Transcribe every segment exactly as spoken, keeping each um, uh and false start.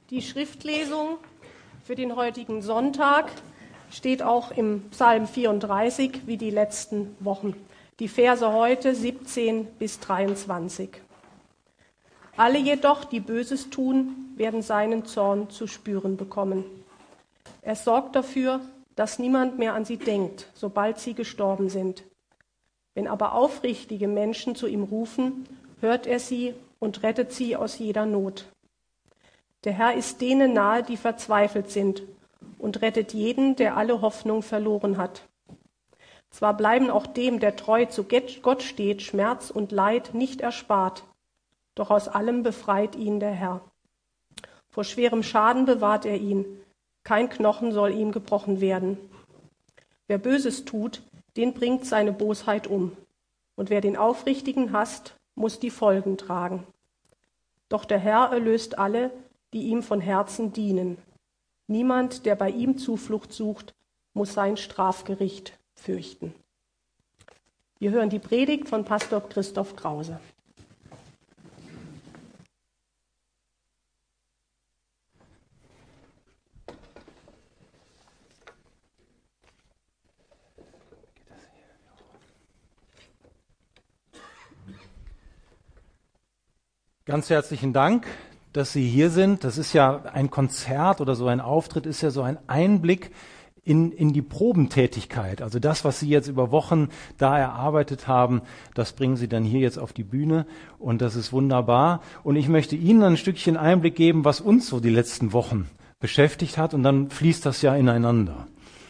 Die Schriftlesung für den heutigen Sonntag steht auch im Psalm vierunddreißig wie die letzten Wochen. Die Verse heute siebzehn bis dreiundzwanzig. Alle jedoch, die Böses tun, werden seinen Zorn zu spüren bekommen. Er sorgt dafür, dass niemand mehr an sie denkt, sobald sie gestorben sind. Wenn aber aufrichtige Menschen zu ihm rufen, hört er sie und rettet sie aus jeder Not. Der Herr ist denen nahe, die verzweifelt sind, und rettet jeden, der alle Hoffnung verloren hat. Zwar bleiben auch dem, der treu zu Gott steht, Schmerz und Leid nicht erspart, doch aus allem befreit ihn der Herr. Vor schwerem Schaden bewahrt er ihn, kein Knochen soll ihm gebrochen werden. Wer Böses tut, den bringt seine Bosheit um, und wer den Aufrichtigen hasst, muss die Folgen tragen. Doch der Herr erlöst alle, die ihm von Herzen dienen. Niemand, der bei ihm Zuflucht sucht, muss sein Strafgericht fürchten. Wir hören die Predigt von Pastor Christoph Krause. Ganz herzlichen Dank, dass Sie hier sind. Das ist ja ein Konzert oder so ein Auftritt, ist ja so ein Einblick in, in die Probentätigkeit. Also das, was Sie jetzt über Wochen da erarbeitet haben, das bringen Sie dann hier jetzt auf die Bühne und das ist wunderbar. Und ich möchte Ihnen ein Stückchen Einblick geben, was uns so die letzten Wochen beschäftigt hat und dann fließt das ja ineinander.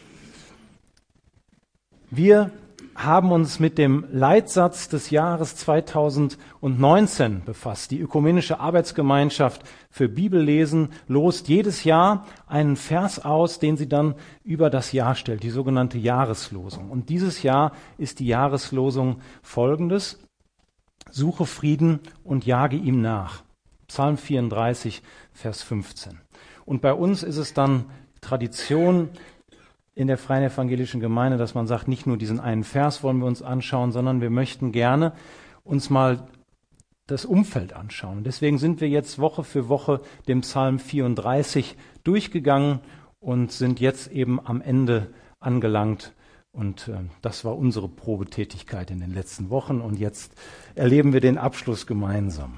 Wir haben uns mit dem Leitsatz des Jahres zweitausendneunzehn befasst. Die Ökumenische Arbeitsgemeinschaft für Bibellesen lost jedes Jahr einen Vers aus, den sie dann über das Jahr stellt, die sogenannte Jahreslosung. Und dieses Jahr ist die Jahreslosung folgendes: Suche Frieden und jage ihm nach. Psalm vierunddreißig, Vers fünfzehn. Und bei uns ist es dann Tradition in der Freien Evangelischen Gemeinde, dass man sagt, nicht nur diesen einen Vers wollen wir uns anschauen, sondern wir möchten gerne uns mal das Umfeld anschauen. Und deswegen sind wir jetzt Woche für Woche dem Psalm vierunddreißig durchgegangen und sind jetzt eben am Ende angelangt. Und äh, das war unsere Probetätigkeit in den letzten Wochen. Und jetzt erleben wir den Abschluss gemeinsam.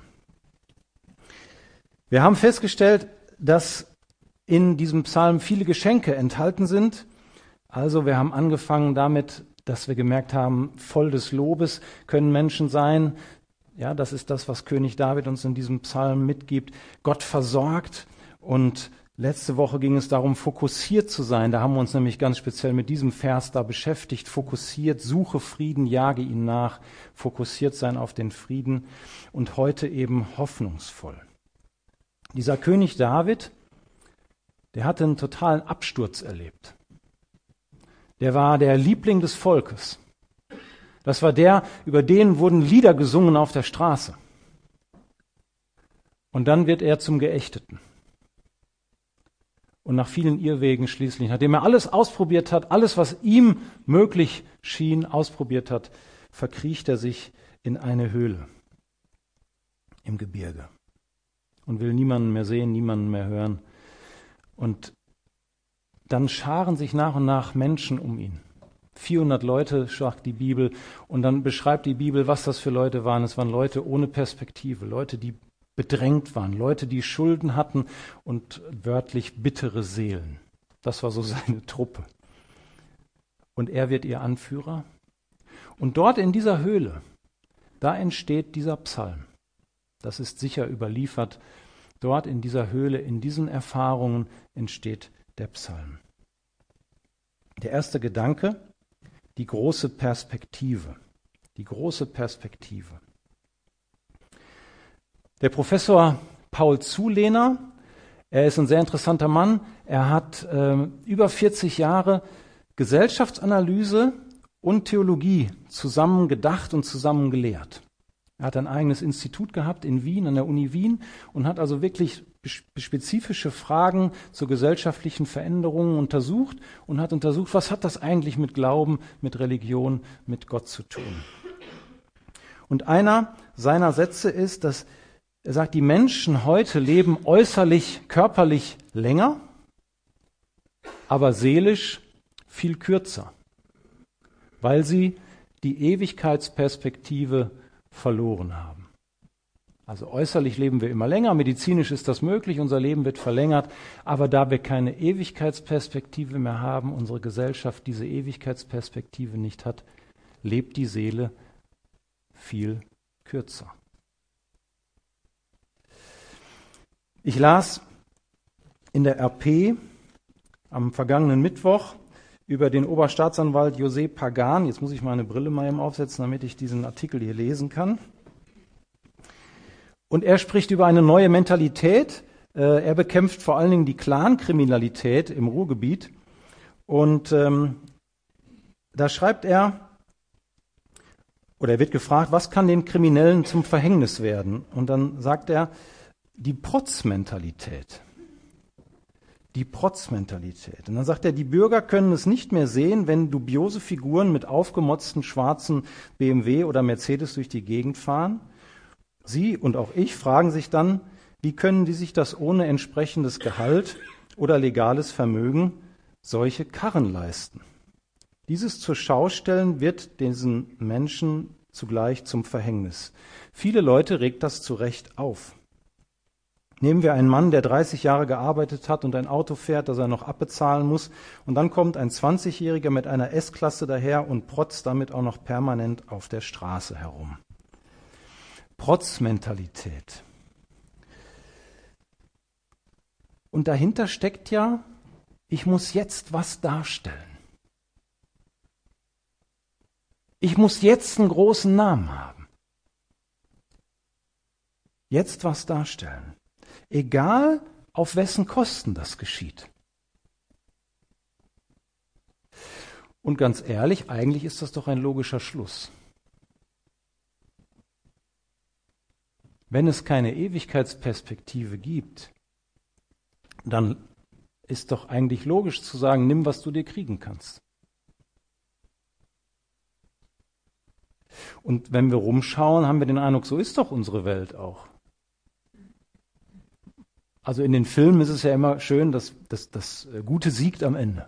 Wir haben festgestellt, dass in diesem Psalm viele Geschenke enthalten sind. Also wir haben angefangen damit, dass wir gemerkt haben, voll des Lobes können Menschen sein. Ja, das ist das, was König David uns in diesem Psalm mitgibt. Gott versorgt. Und letzte Woche ging es darum, fokussiert zu sein. Da haben wir uns nämlich ganz speziell mit diesem Vers da beschäftigt. Fokussiert, suche Frieden, jage ihn nach. Fokussiert sein auf den Frieden. Und heute eben hoffnungsvoll. Dieser König David, der hatte einen totalen Absturz erlebt. Der war der Liebling des Volkes. Das war der, über den wurden Lieder gesungen auf der Straße. Und dann wird er zum Geächteten. Und nach vielen Irrwegen schließlich, nachdem er alles ausprobiert hat, alles, was ihm möglich schien, ausprobiert hat, verkriecht er sich in eine Höhle im Gebirge und will niemanden mehr sehen, niemanden mehr hören. Und dann scharen sich nach und nach Menschen um ihn. vierhundert Leute, sagt die Bibel. Und dann beschreibt die Bibel, was das für Leute waren. Es waren Leute ohne Perspektive, Leute, die bedrängt waren, Leute, die Schulden hatten und wörtlich bittere Seelen. Das war so seine Truppe. Und er wird ihr Anführer. Und dort in dieser Höhle, da entsteht dieser Psalm. Das ist sicher überliefert. Dort in dieser Höhle, in diesen Erfahrungen entsteht der Psalm. Der erste Gedanke, die große Perspektive. Die große Perspektive. Der Professor Paul Zulehner, er ist ein sehr interessanter Mann. Er hat äh, über vierzig Jahre Gesellschaftsanalyse und Theologie zusammen gedacht und zusammen gelehrt. Er hat ein eigenes Institut gehabt in Wien, an der Uni Wien, und hat also wirklich spezifische Fragen zur gesellschaftlichen Veränderungen untersucht und hat untersucht, was hat das eigentlich mit Glauben, mit Religion, mit Gott zu tun. Und einer seiner Sätze ist, dass Er sagt, die Menschen heute leben äußerlich, körperlich länger, aber seelisch viel kürzer, weil sie die Ewigkeitsperspektive verloren haben. Also äußerlich leben wir immer länger, medizinisch ist das möglich, unser Leben wird verlängert, aber da wir keine Ewigkeitsperspektive mehr haben, unsere Gesellschaft diese Ewigkeitsperspektive nicht hat, lebt die Seele viel kürzer. Ich las in der R P am vergangenen Mittwoch über den Oberstaatsanwalt José Pagan. Jetzt muss ich meine Brille mal eben aufsetzen, damit ich diesen Artikel hier lesen kann. Und er spricht über eine neue Mentalität. Er bekämpft vor allen Dingen die Clankriminalität im Ruhrgebiet. Und ähm, da schreibt er, oder er wird gefragt, was kann den Kriminellen zum Verhängnis werden? Und dann sagt er, die Protzmentalität. Die Protzmentalität. Und dann sagt er, die Bürger können es nicht mehr sehen, wenn dubiose Figuren mit aufgemotzten schwarzen B M W oder Mercedes durch die Gegend fahren. Sie und auch ich fragen sich dann, wie können die sich das ohne entsprechendes Gehalt oder legales Vermögen solche Karren leisten? Dieses zur Schau stellen wird diesen Menschen zugleich zum Verhängnis. Viele Leute regt das zu Recht auf. Nehmen wir einen Mann, der dreißig Jahre gearbeitet hat und ein Auto fährt, das er noch abbezahlen muss, und dann kommt ein zwanzigjähriger mit einer S-Klasse daher und protzt damit auch noch permanent auf der Straße herum. Protzmentalität. Und dahinter steckt ja, ich muss jetzt was darstellen. Ich muss jetzt einen großen Namen haben. Jetzt was darstellen. Egal, auf wessen Kosten das geschieht. Und ganz ehrlich, eigentlich ist das doch ein logischer Schluss. Wenn es keine Ewigkeitsperspektive gibt, dann ist doch eigentlich logisch zu sagen, nimm, was du dir kriegen kannst. Und wenn wir rumschauen, haben wir den Eindruck, so ist doch unsere Welt auch. Also in den Filmen ist es ja immer schön, dass das Gute siegt am Ende.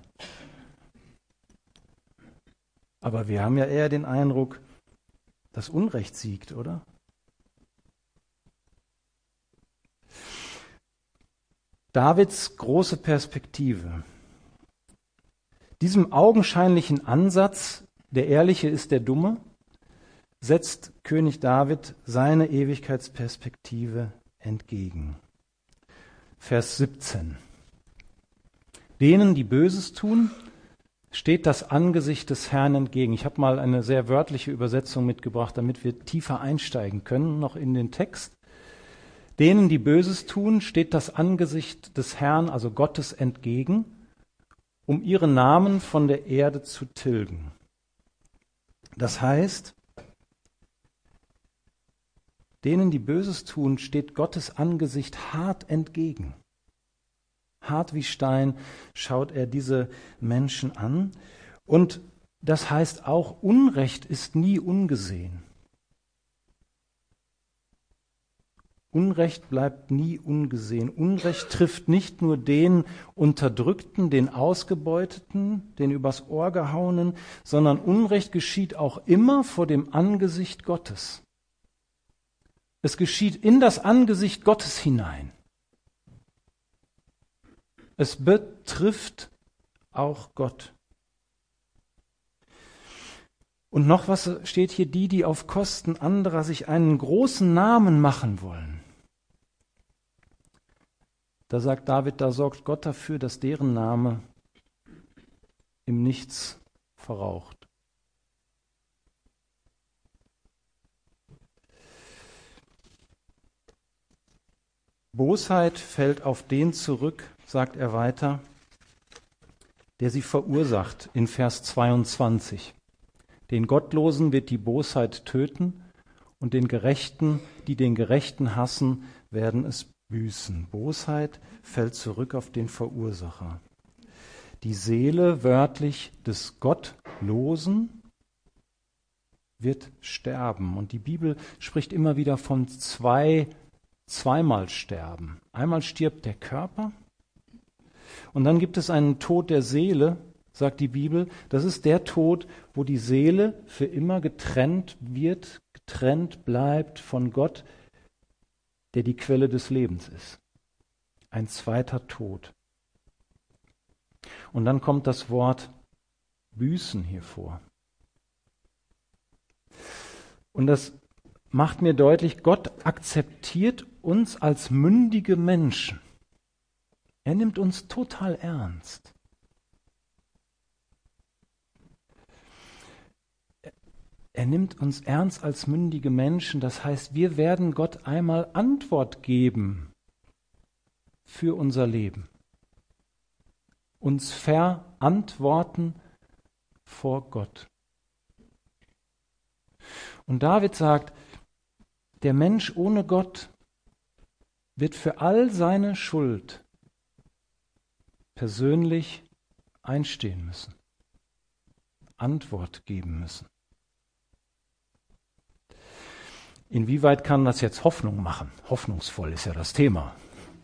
Aber wir haben ja eher den Eindruck, dass Unrecht siegt, oder? Davids große Perspektive. Diesem augenscheinlichen Ansatz, der Ehrliche ist der Dumme, setzt König David seine Ewigkeitsperspektive entgegen. Vers siebzehn. Denen, die Böses tun, steht das Angesicht des Herrn entgegen. Ich habe mal eine sehr wörtliche Übersetzung mitgebracht, damit wir tiefer einsteigen können, noch in den Text. Denen, die Böses tun, steht das Angesicht des Herrn, also Gottes, entgegen, um ihre Namen von der Erde zu tilgen. Das heißt, denen, die Böses tun, steht Gottes Angesicht hart entgegen. Hart wie Stein schaut er diese Menschen an. Und das heißt auch, Unrecht ist nie ungesehen. Unrecht bleibt nie ungesehen. Unrecht trifft nicht nur den Unterdrückten, den Ausgebeuteten, den übers Ohr gehauenen, sondern Unrecht geschieht auch immer vor dem Angesicht Gottes. Es geschieht in das Angesicht Gottes hinein. Es betrifft auch Gott. Und noch was steht hier, die, die auf Kosten anderer sich einen großen Namen machen wollen. Da sagt David, da sorgt Gott dafür, dass deren Name im Nichts verraucht. Bosheit fällt auf den zurück, sagt er weiter, der sie verursacht in Vers zweiundzwanzig. Den Gottlosen wird die Bosheit töten und den Gerechten, die den Gerechten hassen, werden es büßen. Bosheit fällt zurück auf den Verursacher. Die Seele wörtlich des Gottlosen wird sterben. Und die Bibel spricht immer wieder von zwei zweimal sterben. Einmal stirbt der Körper und dann gibt es einen Tod der Seele, sagt die Bibel. Das ist der Tod, wo die Seele für immer getrennt wird, getrennt bleibt von Gott, der die Quelle des Lebens ist. Ein zweiter Tod. Und dann kommt das Wort büßen hier vor. Und das macht mir deutlich, Gott akzeptiert uns als mündige Menschen. Er nimmt uns total ernst. Er nimmt uns ernst als mündige Menschen. Das heißt, wir werden Gott einmal Antwort geben für unser Leben. Uns verantworten vor Gott. Und David sagt, der Mensch ohne Gott wird für all seine Schuld persönlich einstehen müssen, Antwort geben müssen. Inwieweit kann das jetzt Hoffnung machen? Hoffnungsvoll ist ja das Thema.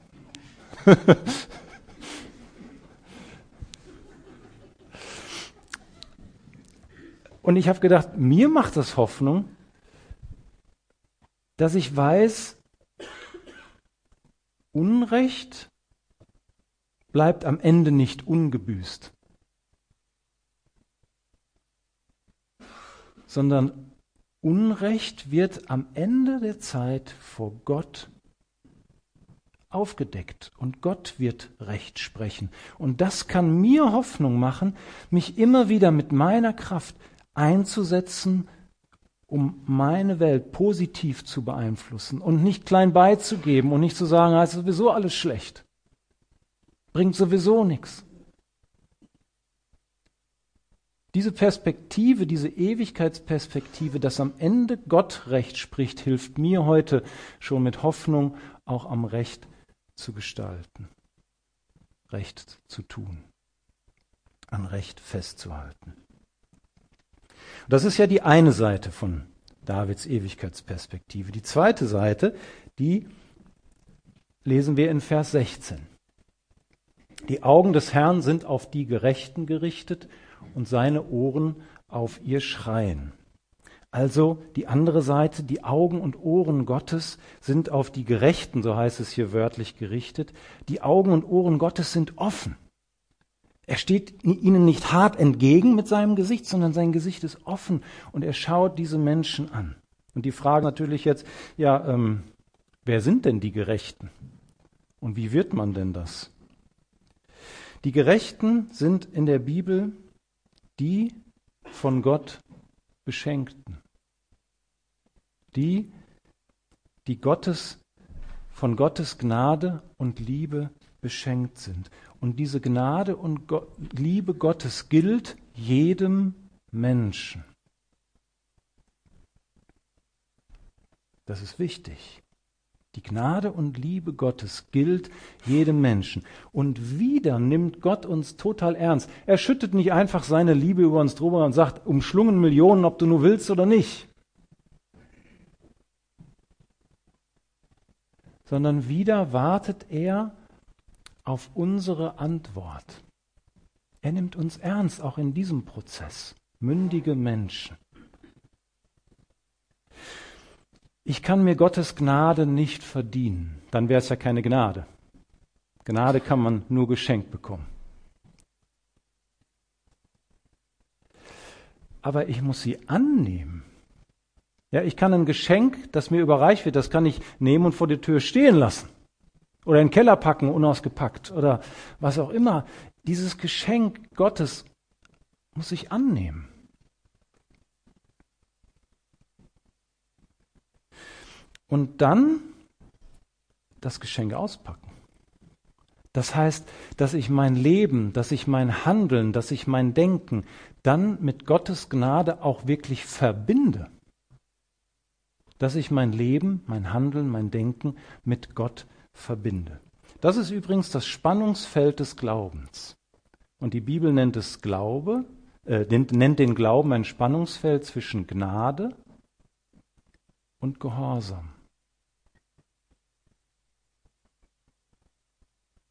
Und ich habe gedacht, mir macht das Hoffnung, dass ich weiß, Unrecht bleibt am Ende nicht ungebüßt, sondern Unrecht wird am Ende der Zeit vor Gott aufgedeckt und Gott wird Recht sprechen. Und das kann mir Hoffnung machen, mich immer wieder mit meiner Kraft einzusetzen, um meine Welt positiv zu beeinflussen und nicht klein beizugeben und nicht zu sagen, es ist sowieso alles schlecht, bringt sowieso nichts. Diese Perspektive, diese Ewigkeitsperspektive, dass am Ende Gott Recht spricht, hilft mir heute schon mit Hoffnung auch am Recht zu gestalten, Recht zu tun, an Recht festzuhalten. Das ist ja die eine Seite von Davids Ewigkeitsperspektive. Die zweite Seite, die lesen wir in Vers sechzehn. Die Augen des Herrn sind auf die Gerechten gerichtet und seine Ohren auf ihr Schreien. Also die andere Seite, die Augen und Ohren Gottes sind auf die Gerechten, so heißt es hier wörtlich gerichtet. Die Augen und Ohren Gottes sind offen. Er steht ihnen nicht hart entgegen mit seinem Gesicht, sondern sein Gesicht ist offen und er schaut diese Menschen an. Und die Frage natürlich jetzt, ja, ähm, wer sind denn die Gerechten? Und wie wird man denn das? Die Gerechten sind in der Bibel die von Gott Beschenkten. Die, die Gottes, von Gottes Gnade und Liebe beschenkt sind. Und diese Gnade und Go- Liebe Gottes gilt jedem Menschen. Das ist wichtig. Die Gnade und Liebe Gottes gilt jedem Menschen. Und wieder nimmt Gott uns total ernst. Er schüttet nicht einfach seine Liebe über uns drüber und sagt, umschlungen Millionen, ob du nur willst oder nicht. Sondern wieder wartet er auf unsere Antwort. Er nimmt uns ernst, auch in diesem Prozess. Mündige Menschen. Ich kann mir Gottes Gnade nicht verdienen. Dann wäre es ja keine Gnade. Gnade kann man nur geschenkt bekommen. Aber ich muss sie annehmen. Ja, ich kann ein Geschenk, das mir überreicht wird, das kann ich nehmen und vor der Tür stehen lassen. Oder in den Keller packen, unausgepackt. Oder was auch immer. Dieses Geschenk Gottes muss ich annehmen. Und dann das Geschenk auspacken. Das heißt, dass ich mein Leben, dass ich mein Handeln, dass ich mein Denken dann mit Gottes Gnade auch wirklich verbinde. Dass ich mein Leben, mein Handeln, mein Denken mit Gott verbinde. Das ist übrigens das Spannungsfeld des Glaubens. Und die Bibel nennt es Glaube, äh, nennt den Glauben ein Spannungsfeld zwischen Gnade und Gehorsam.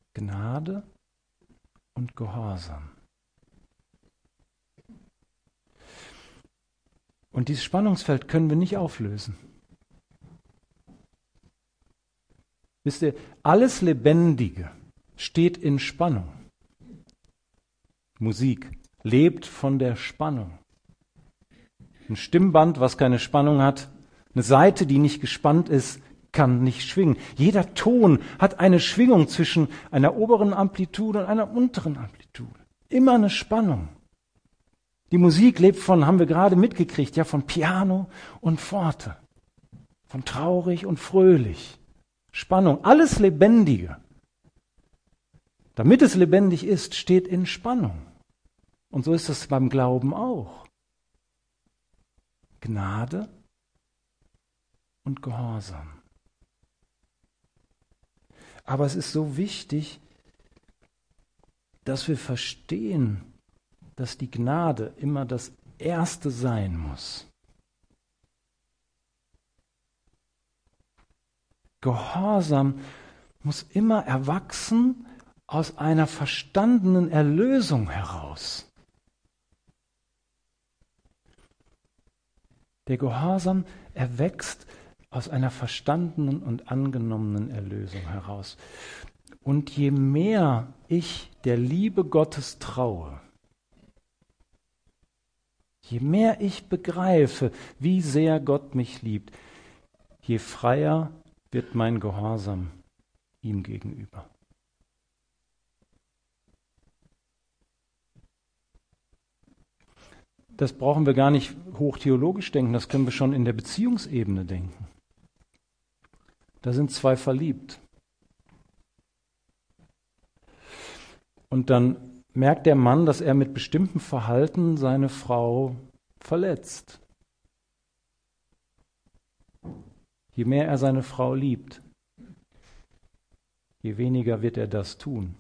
Gnade und Gehorsam. Und dieses Spannungsfeld können wir nicht auflösen. Wisst ihr, alles Lebendige steht in Spannung. Musik lebt von der Spannung. Ein Stimmband, was keine Spannung hat, eine Saite, die nicht gespannt ist, kann nicht schwingen. Jeder Ton hat eine Schwingung zwischen einer oberen Amplitude und einer unteren Amplitude. Immer eine Spannung. Die Musik lebt von, haben wir gerade mitgekriegt, ja, von Piano und Forte, von traurig und fröhlich. Spannung, alles Lebendige. Damit es lebendig ist, steht in Spannung. Und so ist es beim Glauben auch. Gnade und Gehorsam. Aber es ist so wichtig, dass wir verstehen, dass die Gnade immer das Erste sein muss. Gehorsam muss immer erwachsen aus einer verstandenen Erlösung heraus. Der Gehorsam erwächst aus einer verstandenen und angenommenen Erlösung heraus. Und je mehr ich der Liebe Gottes traue, je mehr ich begreife, wie sehr Gott mich liebt, je freier wird mein Gehorsam ihm gegenüber. Das brauchen wir gar nicht hochtheologisch denken, das können wir schon in der Beziehungsebene denken. Da sind zwei verliebt. Und dann merkt der Mann, dass er mit bestimmtem Verhalten seine Frau verletzt. Je mehr er seine Frau liebt, je weniger wird er das tun.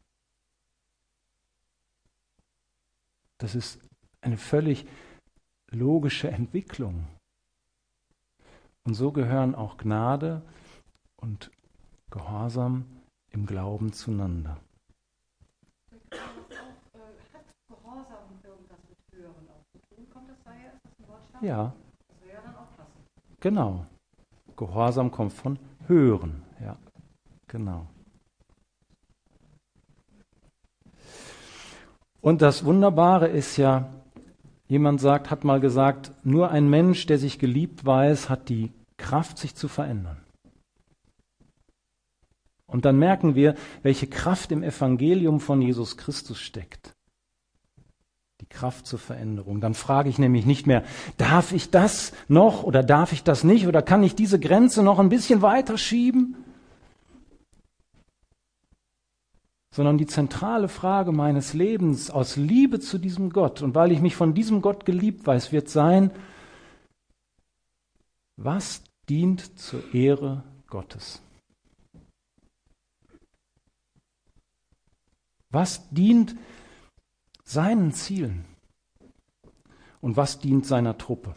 Das ist eine völlig logische Entwicklung. Und so gehören auch Gnade und Gehorsam im Glauben zueinander. Hat Gehorsam irgendwas mit Hören auch zu tun? Kommt das daher? Ist das ein Wortstamm? Ja. Das wäre ja dann auch passen. Genau. Gehorsam kommt von Hören. Ja, genau. Und das Wunderbare ist ja, jemand sagt, hat mal gesagt, nur ein Mensch, der sich geliebt weiß, hat die Kraft, sich zu verändern. Und dann merken wir, welche Kraft im Evangelium von Jesus Christus steckt. Die Kraft zur Veränderung. Dann frage ich nämlich nicht mehr, darf ich das noch oder darf ich das nicht oder kann ich diese Grenze noch ein bisschen weiter schieben? Sondern die zentrale Frage meines Lebens aus Liebe zu diesem Gott und weil ich mich von diesem Gott geliebt weiß, wird sein, was dient zur Ehre Gottes? Was dient seinen Zielen? Und was dient seiner Truppe?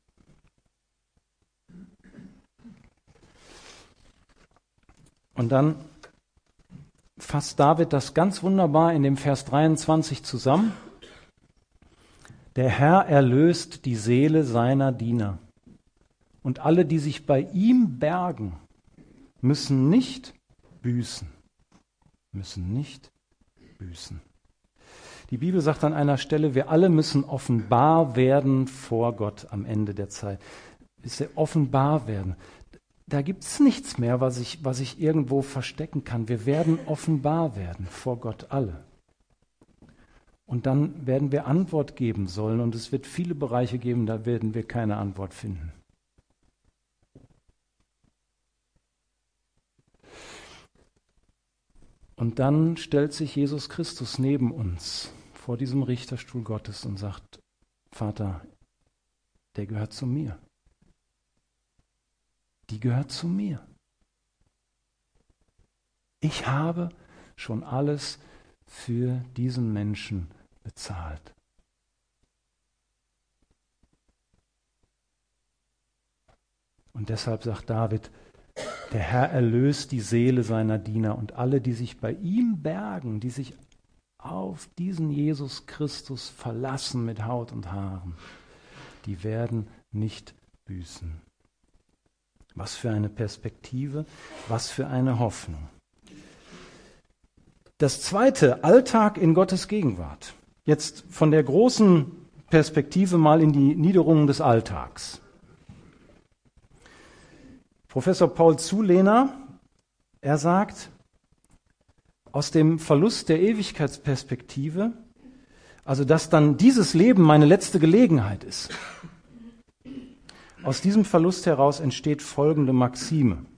Und dann fasst David das ganz wunderbar in dem Vers dreiundzwanzig zusammen. Der Herr erlöst die Seele seiner Diener. Und alle, die sich bei ihm bergen, müssen nicht büßen. Müssen nicht büßen. Die Bibel sagt an einer Stelle, wir alle müssen offenbar werden vor Gott am Ende der Zeit. Ist er offenbar werden. Da gibt es nichts mehr, was ich, was ich irgendwo verstecken kann. Wir werden offenbar werden vor Gott alle. Und dann werden wir Antwort geben sollen. Und es wird viele Bereiche geben, da werden wir keine Antwort finden. Und dann stellt sich Jesus Christus neben uns vor diesem Richterstuhl Gottes und sagt, Vater, der gehört zu mir. Die gehört zu mir. Ich habe schon alles für diesen Menschen bezahlt. Und deshalb sagt David, Der Herr erlöst die Seele seiner Diener und alle, die sich bei ihm bergen, die sich auf diesen Jesus Christus verlassen mit Haut und Haaren, die werden nicht büßen. Was für eine Perspektive, was für eine Hoffnung. Das zweite, Alltag in Gottes Gegenwart. Jetzt von der großen Perspektive mal in die Niederungen des Alltags. Professor Paul Zulehner, er sagt, aus dem Verlust der Ewigkeitsperspektive, also dass dann dieses Leben meine letzte Gelegenheit ist, aus diesem Verlust heraus entsteht folgende Maxime.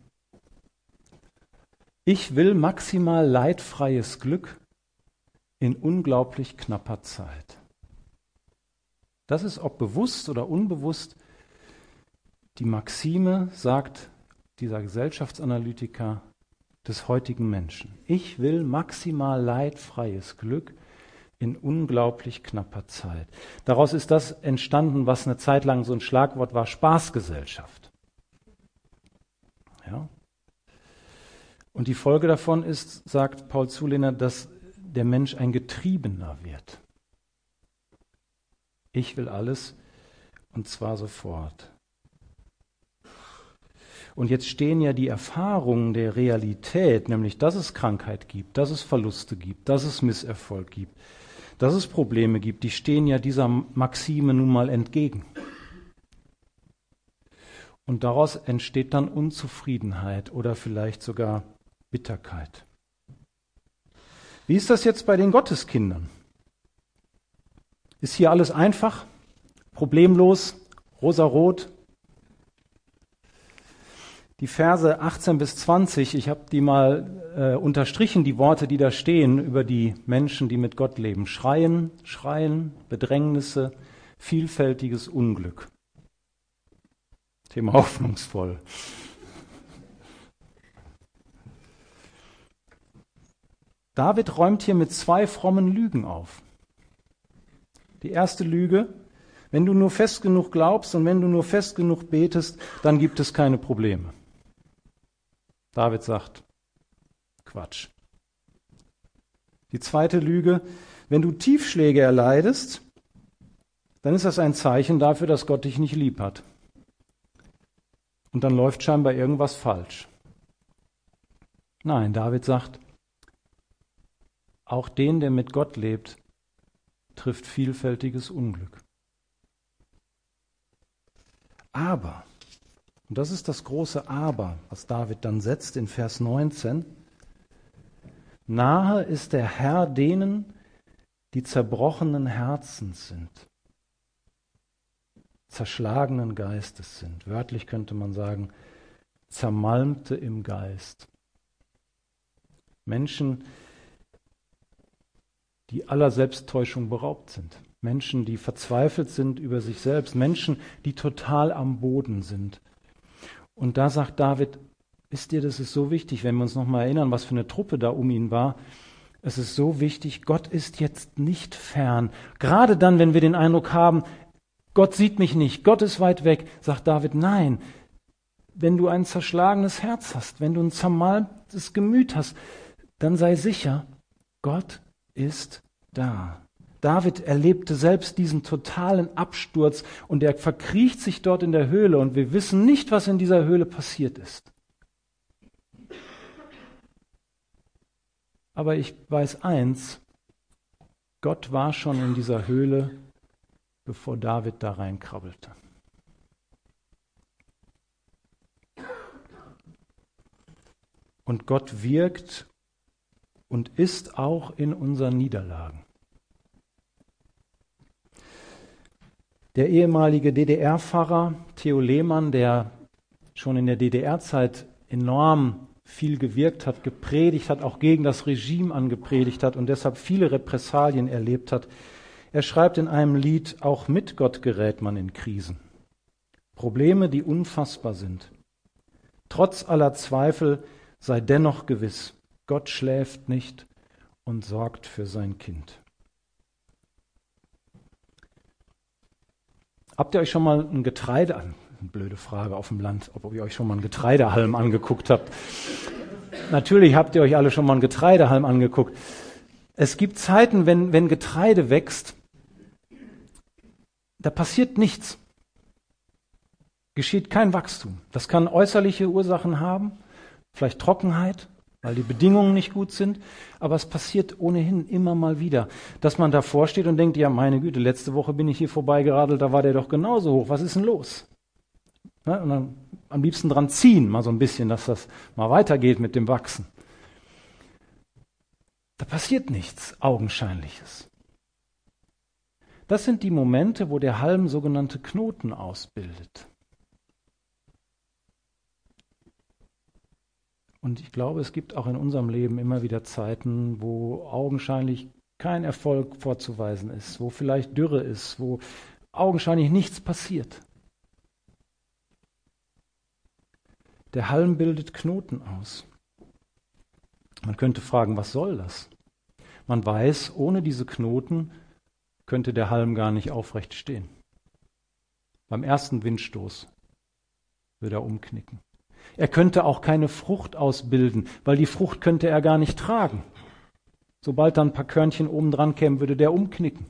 Ich will maximal leidfreies Glück in unglaublich knapper Zeit. Das ist, ob bewusst oder unbewusst, die Maxime, sagt dieser Gesellschaftsanalytiker, des heutigen Menschen. Ich will maximal leidfreies Glück in unglaublich knapper Zeit. Daraus ist das entstanden, was eine Zeit lang so ein Schlagwort war, Spaßgesellschaft. Ja. Und die Folge davon ist, sagt Paul Zulehner, dass der Mensch ein Getriebener wird. Ich will alles und zwar sofort. Und jetzt stehen ja die Erfahrungen der Realität, nämlich dass es Krankheit gibt, dass es Verluste gibt, dass es Misserfolg gibt, dass es Probleme gibt, die stehen ja dieser Maxime nun mal entgegen. Und daraus entsteht dann Unzufriedenheit oder vielleicht sogar Bitterkeit. Wie ist das jetzt bei den Gotteskindern? Ist hier alles einfach, problemlos, rosarot? Die Verse achtzehn bis zwanzig, ich habe die mal äh, unterstrichen, die Worte, die da stehen über die Menschen, die mit Gott leben. Schreien, Schreien, Bedrängnisse, vielfältiges Unglück. Thema hoffnungsvoll. David räumt hier mit zwei frommen Lügen auf. Die erste Lüge: Wenn du nur fest genug glaubst und wenn du nur fest genug betest, dann gibt es keine Probleme. David sagt, Quatsch. Die zweite Lüge: Wenn du Tiefschläge erleidest, dann ist das ein Zeichen dafür, dass Gott dich nicht lieb hat. Und dann läuft scheinbar irgendwas falsch. Nein, David sagt, auch den, der mit Gott lebt, trifft vielfältiges Unglück. Aber, und das ist das große Aber, was David dann setzt in Vers neunzehn, nahe ist der Herr denen, die zerbrochenen Herzens sind, zerschlagenen Geistes sind. Wörtlich könnte man sagen, zermalmte im Geist. Menschen, die aller Selbsttäuschung beraubt sind. Menschen, die verzweifelt sind über sich selbst. Menschen, die total am Boden sind. Und da sagt David, wisst ihr, das ist so wichtig, wenn wir uns nochmal erinnern, was für eine Truppe da um ihn war. Es ist so wichtig, Gott ist jetzt nicht fern. Gerade dann, wenn wir den Eindruck haben, Gott sieht mich nicht, Gott ist weit weg, sagt David, nein. Wenn du ein zerschlagenes Herz hast, wenn du ein zermalmtes Gemüt hast, dann sei sicher, Gott ist da. David erlebte selbst diesen totalen Absturz und er verkriecht sich dort in der Höhle und wir wissen nicht, was in dieser Höhle passiert ist. Aber ich weiß eins, Gott war schon in dieser Höhle, bevor David da reinkrabbelte. Und Gott wirkt und ist auch in unseren Niederlagen. Der ehemalige D D R-Pfarrer Theo Lehmann, der schon in der D D R-Zeit enorm viel gewirkt hat, gepredigt hat, auch gegen das Regime angepredigt hat und deshalb viele Repressalien erlebt hat, er schreibt in einem Lied, auch mit Gott gerät man in Krisen. Probleme, die unfassbar sind. Trotz aller Zweifel sei dennoch gewiss, Gott schläft nicht und sorgt für sein Kind. Habt ihr euch schon mal ein Getreide an, Eine blöde Frage auf dem Land, ob ihr euch schon mal einen Getreidehalm angeguckt habt. Natürlich habt ihr euch alle schon mal einen Getreidehalm angeguckt. Es gibt Zeiten, wenn, wenn Getreide wächst, da passiert nichts. Geschieht kein Wachstum. Das kann äußerliche Ursachen haben, vielleicht Trockenheit, weil die Bedingungen nicht gut sind, aber es passiert ohnehin immer mal wieder, dass man davor steht und denkt, ja meine Güte, letzte Woche bin ich hier vorbeigeradelt, da war der doch genauso hoch, was ist denn los? Ne? Und dann am liebsten dran ziehen, mal so ein bisschen, dass das mal weitergeht mit dem Wachsen. Da passiert nichts Augenscheinliches. Das sind die Momente, wo der Halm sogenannte Knoten ausbildet. Und ich glaube, es gibt auch in unserem Leben immer wieder Zeiten, wo augenscheinlich kein Erfolg vorzuweisen ist, wo vielleicht Dürre ist, wo augenscheinlich nichts passiert. Der Halm bildet Knoten aus. Man könnte fragen, was soll das? Man weiß, ohne diese Knoten könnte der Halm gar nicht aufrecht stehen. Beim ersten Windstoß würde er umknicken. Er könnte auch keine Frucht ausbilden, weil die Frucht könnte er gar nicht tragen. Sobald dann ein paar Körnchen oben dran kämen, würde der umknicken.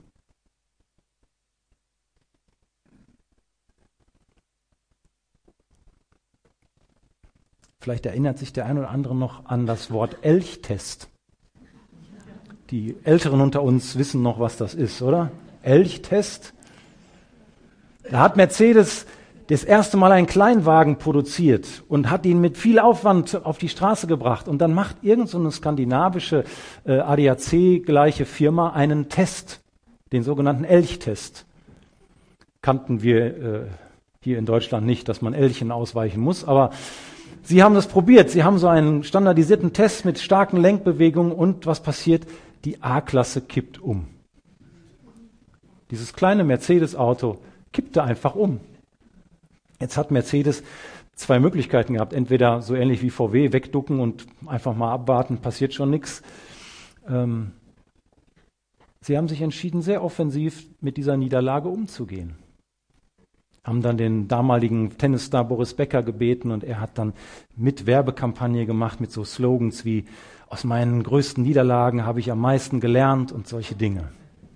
Vielleicht erinnert sich der ein oder andere noch an das Wort Elchtest. Die Älteren unter uns wissen noch, was das ist, oder? Elchtest. Da hat Mercedes das erste Mal einen Kleinwagen produziert und hat ihn mit viel Aufwand auf die Straße gebracht. Und dann macht irgend so eine skandinavische äh, A D A C-gleiche Firma einen Test, den sogenannten Elchtest. Kannten wir äh, hier in Deutschland nicht, dass man Elchen ausweichen muss, aber sie haben das probiert. Sie haben so einen standardisierten Test mit starken Lenkbewegungen und was passiert? Die A-Klasse kippt um. Dieses kleine Mercedes-Auto kippte einfach um. Jetzt hat Mercedes zwei Möglichkeiten gehabt. Entweder so ähnlich wie V W, wegducken und einfach mal abwarten, passiert schon nichts. Ähm, sie haben sich entschieden, sehr offensiv mit dieser Niederlage umzugehen. Haben dann den damaligen Tennisstar Boris Becker gebeten und er hat dann mit Werbekampagne gemacht mit so Slogans wie aus meinen größten Niederlagen habe ich am meisten gelernt und solche Dinge.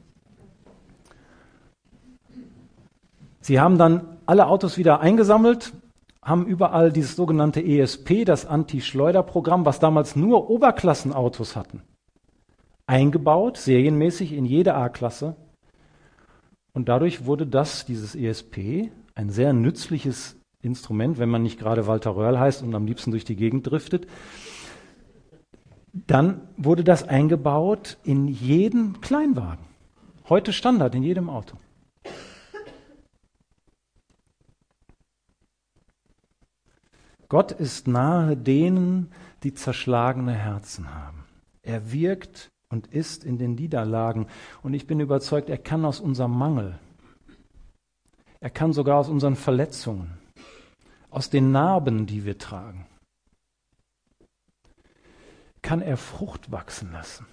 Sie haben dann alle Autos wieder eingesammelt, haben überall dieses sogenannte E S P, das Anti-Schleuder-Programm, was damals nur Oberklassenautos hatten, eingebaut, serienmäßig in jede A-Klasse. Und dadurch wurde das, dieses E S P, ein sehr nützliches Instrument, wenn man nicht gerade Walter Röhrl heißt und am liebsten durch die Gegend driftet. Dann wurde das eingebaut in jeden Kleinwagen. Heute Standard in jedem Auto. Gott ist nahe denen, die zerschlagene Herzen haben. Er wirkt und ist in den Niederlagen. Und ich bin überzeugt, er kann aus unserem Mangel, er kann sogar aus unseren Verletzungen, aus den Narben, die wir tragen, kann er Frucht wachsen lassen.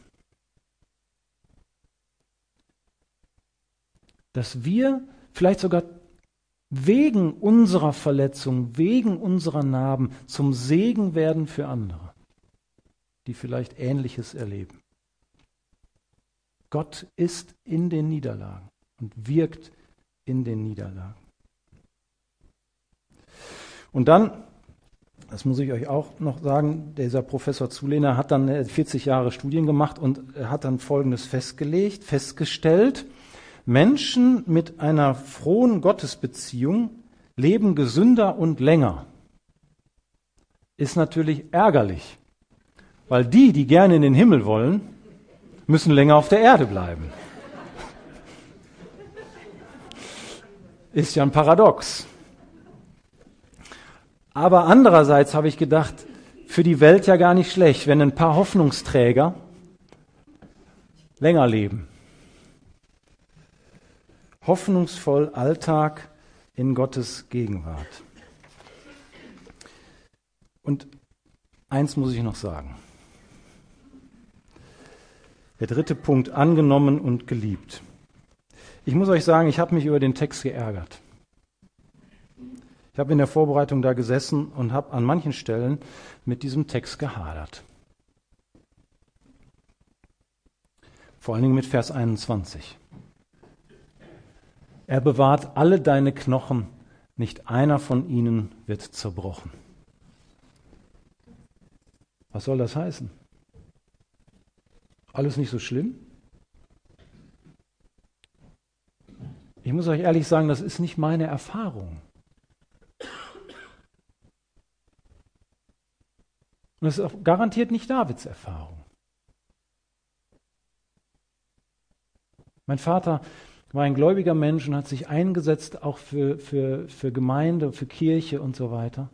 Dass wir vielleicht sogar wegen unserer Verletzung, wegen unserer Narben zum Segen werden für andere, die vielleicht Ähnliches erleben. Gott ist in den Niederlagen und wirkt in den Niederlagen. Und dann, das muss ich euch auch noch sagen, dieser Professor Zulehner hat dann vierzig Jahre Studien gemacht und hat dann Folgendes festgelegt, festgestellt: Menschen mit einer frohen Gottesbeziehung leben gesünder und länger. Ist natürlich ärgerlich, weil die, die gerne in den Himmel wollen, müssen länger auf der Erde bleiben. Ist ja ein Paradox. Aber andererseits habe ich gedacht, für die Welt ja gar nicht schlecht, wenn ein paar Hoffnungsträger länger leben. Hoffnungsvoll Alltag in Gottes Gegenwart. Und eins muss ich noch sagen. Der dritte Punkt, angenommen und geliebt. Ich muss euch sagen, ich habe mich über den Text geärgert. Ich Ich habe in der Vorbereitung da gesessen und habe an manchen Stellen mit diesem Text gehadert. Vor allen Dingen mit Vers einundzwanzig. Er bewahrt alle deine Knochen, nicht einer von ihnen wird zerbrochen. Was soll das heißen? Alles nicht so schlimm? Ich muss euch ehrlich sagen, das ist nicht meine Erfahrung. Und das ist auch garantiert nicht Davids Erfahrung. Mein Vater war ein gläubiger Mensch und hat sich eingesetzt auch für, für, für Gemeinde, für Kirche und so weiter.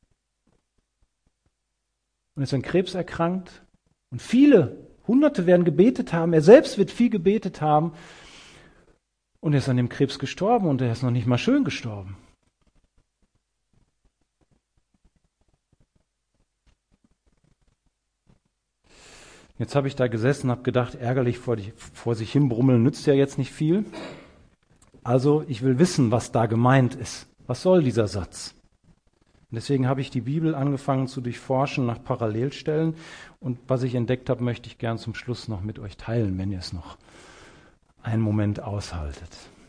Und ist an Krebs erkrankt. Und viele, Hunderte werden gebetet haben. Er selbst wird viel gebetet haben. Und er ist an dem Krebs gestorben und er ist noch nicht mal schön gestorben. Jetzt habe ich da gesessen und habe gedacht, ärgerlich vor, die, vor sich hin brummeln nützt ja jetzt nicht viel. Also ich will wissen, was da gemeint ist. Was soll dieser Satz? Und deswegen habe ich die Bibel angefangen zu durchforschen nach Parallelstellen. Und was ich entdeckt habe, möchte ich gern zum Schluss noch mit euch teilen, wenn ihr es noch einen Moment aushaltet.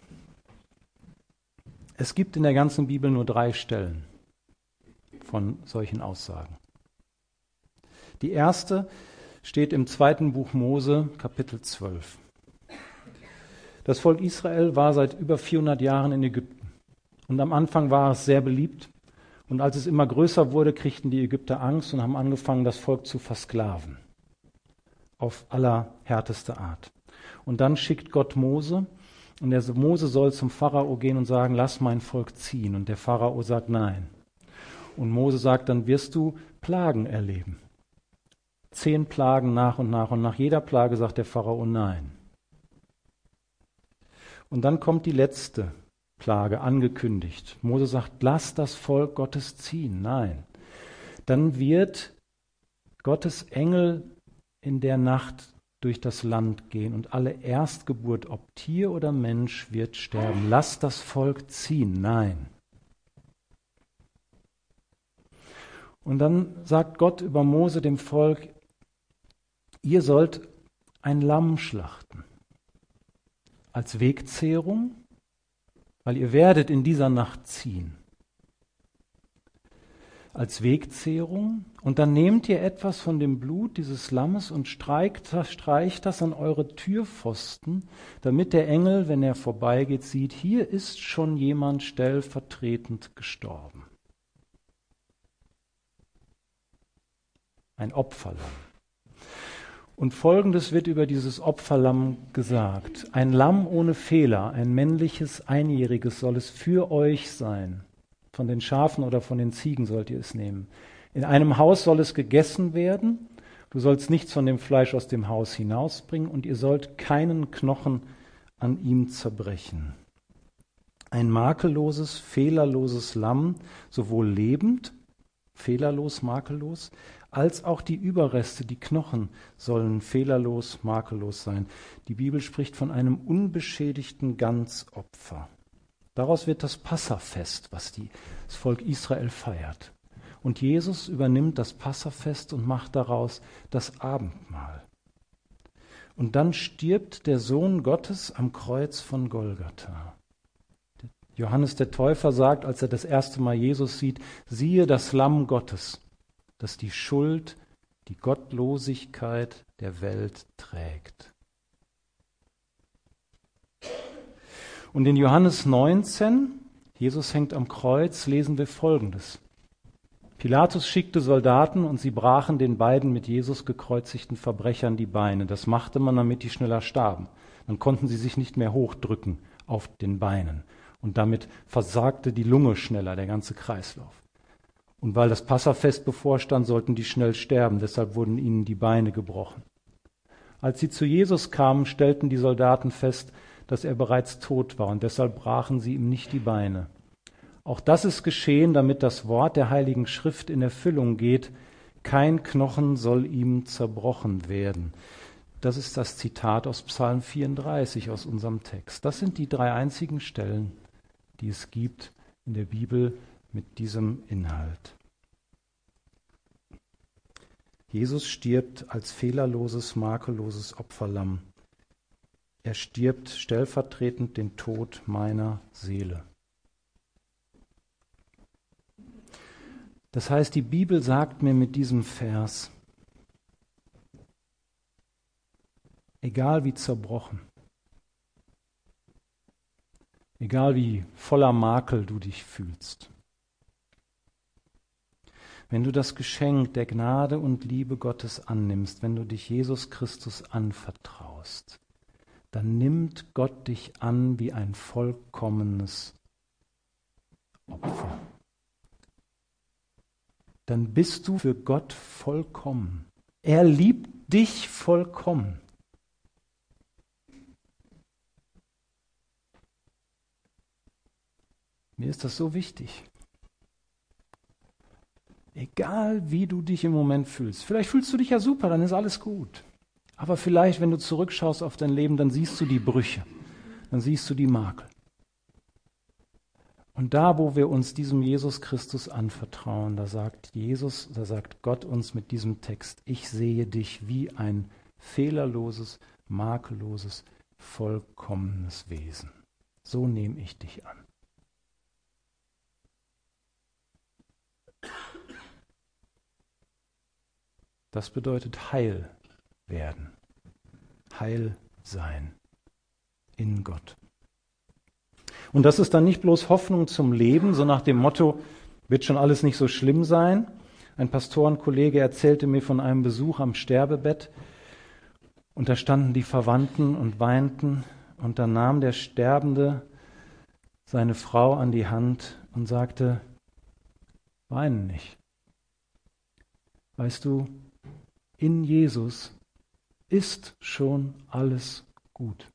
Es gibt in der ganzen Bibel nur drei Stellen von solchen Aussagen. Die erste steht im zweiten Buch Mose, Kapitel zwölf. Das Volk Israel war seit über vierhundert Jahren in Ägypten. Und am Anfang war es sehr beliebt. Und als es immer größer wurde, kriegten die Ägypter Angst und haben angefangen, das Volk zu versklaven. Auf allerhärteste Art. Und dann schickt Gott Mose. Und der Mose soll zum Pharao gehen und sagen, lass mein Volk ziehen. Und der Pharao sagt nein. Und Mose sagt, dann wirst du Plagen erleben. Zehn Plagen nach und nach. Und nach jeder Plage sagt der Pharao nein. Und dann kommt die letzte Plage, angekündigt. Mose sagt, lass das Volk Gottes ziehen. Nein. Dann wird Gottes Engel in der Nacht durch das Land gehen und alle Erstgeburt, ob Tier oder Mensch, wird sterben. Lass das Volk ziehen. Nein. Und dann sagt Gott über Mose dem Volk, ihr sollt ein Lamm schlachten. Als Wegzehrung, weil ihr werdet in dieser Nacht ziehen. Als Wegzehrung. Und dann nehmt ihr etwas von dem Blut dieses Lammes und streicht das, streicht das an eure Türpfosten, damit der Engel, wenn er vorbeigeht, sieht, hier ist schon jemand stellvertretend gestorben. Ein Opferlamm. Und Folgendes wird über dieses Opferlamm gesagt. Ein Lamm ohne Fehler, ein männliches, einjähriges soll es für euch sein. Von den Schafen oder von den Ziegen sollt ihr es nehmen. In einem Haus soll es gegessen werden. Du sollst nichts von dem Fleisch aus dem Haus hinausbringen und ihr sollt keinen Knochen an ihm zerbrechen. Ein makelloses, fehlerloses Lamm, sowohl lebend, fehlerlos, makellos, als auch die Überreste, die Knochen, sollen fehlerlos, makellos sein. Die Bibel spricht von einem unbeschädigten Ganzopfer. Daraus wird das Passafest, was die, das Volk Israel feiert. Und Jesus übernimmt das Passafest und macht daraus das Abendmahl. Und dann stirbt der Sohn Gottes am Kreuz von Golgatha. Johannes der Täufer sagt, als er das erste Mal Jesus sieht, siehe das Lamm Gottes, das die Schuld, die Gottlosigkeit der Welt trägt. Und in Johannes neunzehn, Jesus hängt am Kreuz, lesen wir Folgendes. Pilatus schickte Soldaten und sie brachen den beiden mit Jesus gekreuzigten Verbrechern die Beine. Das machte man, damit die schneller starben. Dann konnten sie sich nicht mehr hochdrücken auf den Beinen. Und damit versagte die Lunge schneller, der ganze Kreislauf. Und weil das Passafest bevorstand, sollten die schnell sterben. Deshalb wurden ihnen die Beine gebrochen. Als sie zu Jesus kamen, stellten die Soldaten fest, dass er bereits tot war. Und deshalb brachen sie ihm nicht die Beine. Auch das ist geschehen, damit das Wort der Heiligen Schrift in Erfüllung geht. Kein Knochen soll ihm zerbrochen werden. Das ist das Zitat aus Psalm vierunddreißig, aus unserem Text. Das sind die drei einzigen Stellen, die es gibt in der Bibel, mit diesem Inhalt. Jesus stirbt als fehlerloses, makelloses Opferlamm. Er stirbt stellvertretend den Tod meiner Seele. Das heißt, die Bibel sagt mir mit diesem Vers, egal wie zerbrochen, egal wie voller Makel du dich fühlst, wenn du das Geschenk der Gnade und Liebe Gottes annimmst, wenn du dich Jesus Christus anvertraust, dann nimmt Gott dich an wie ein vollkommenes Opfer. Dann bist du für Gott vollkommen. Er liebt dich vollkommen. Mir ist das so wichtig. Egal wie du dich im Moment fühlst. Vielleicht fühlst du dich ja super, dann ist alles gut. Aber vielleicht, wenn du zurückschaust auf dein Leben, dann siehst du die Brüche, dann siehst du die Makel. Und da, wo wir uns diesem Jesus Christus anvertrauen, da sagt Jesus, da sagt Gott uns mit diesem Text, ich sehe dich wie ein fehlerloses, makelloses, vollkommenes Wesen. So nehme ich dich an. Das bedeutet heil werden, heil sein in Gott. Und das ist dann nicht bloß Hoffnung zum Leben, so nach dem Motto, wird schon alles nicht so schlimm sein. Ein Pastorenkollege erzählte mir von einem Besuch am Sterbebett und da standen die Verwandten und weinten und dann nahm der Sterbende seine Frau an die Hand und sagte, weinen nicht. Weißt du, in Jesus ist schon alles gut.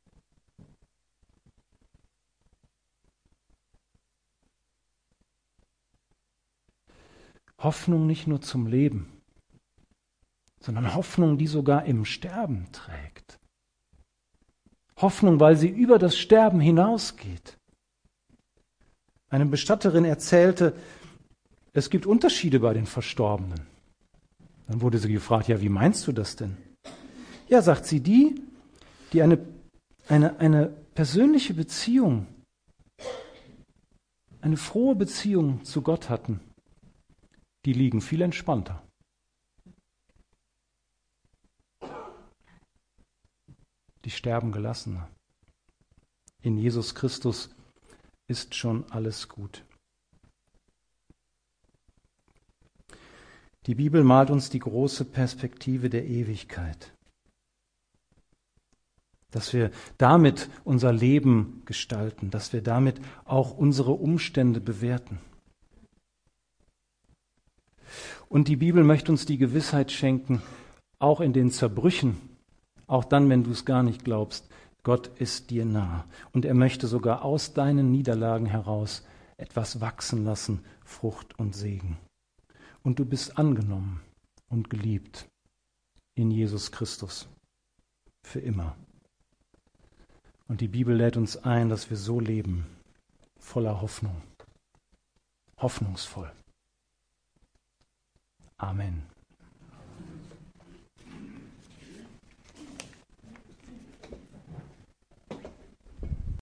Hoffnung nicht nur zum Leben, sondern Hoffnung, die sogar im Sterben trägt. Hoffnung, weil sie über das Sterben hinausgeht. Eine Bestatterin erzählte, es gibt Unterschiede bei den Verstorbenen. Dann wurde sie gefragt, ja, wie meinst du das denn? Ja, sagt sie, die, die eine, eine, eine persönliche Beziehung, eine frohe Beziehung zu Gott hatten, die liegen viel entspannter. Die sterben gelassener. In Jesus Christus ist schon alles gut. Die Bibel malt uns die große Perspektive der Ewigkeit, dass wir damit unser Leben gestalten, dass wir damit auch unsere Umstände bewerten. Und die Bibel möchte uns die Gewissheit schenken, auch in den Zerbrüchen, auch dann, wenn du es gar nicht glaubst, Gott ist dir nah. Und er möchte sogar aus deinen Niederlagen heraus etwas wachsen lassen, Frucht und Segen. Und du bist angenommen und geliebt in Jesus Christus für immer. Und die Bibel lädt uns ein, dass wir so leben, voller Hoffnung, hoffnungsvoll. Amen.